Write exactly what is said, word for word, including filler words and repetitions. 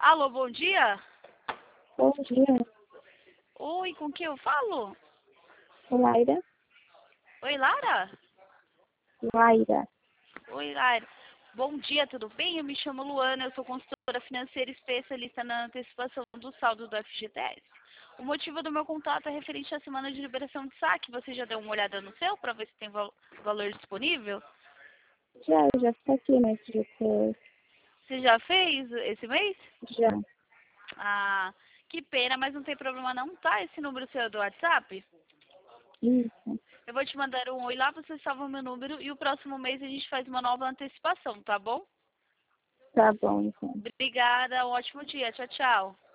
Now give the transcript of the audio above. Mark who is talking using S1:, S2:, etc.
S1: Alô, bom dia?
S2: Bom dia,
S1: Oi, com quem eu falo?
S2: Laira.
S1: Oi, Lara?
S2: Laira.
S1: Oi, Lara. Bom dia, tudo bem? Eu me chamo Luana, eu sou consultora financeira especialista na antecipação do saldo do F G T S. O motivo do meu contato é referente à semana de liberação de saque. Você já deu uma olhada no seu para ver se tem val- valor disponível?
S2: Já, já está aqui no F G T S.
S1: Você já fez esse mês?
S2: Já.
S1: Ah, que pena, mas não tem problema não, tá? Esse número seu é do WhatsApp?
S2: Isso.
S1: Eu vou te mandar um oi lá, você salva o meu número e o próximo mês a gente faz uma nova antecipação, tá bom?
S2: Tá bom, então.
S1: Obrigada, um ótimo dia. Tchau, tchau.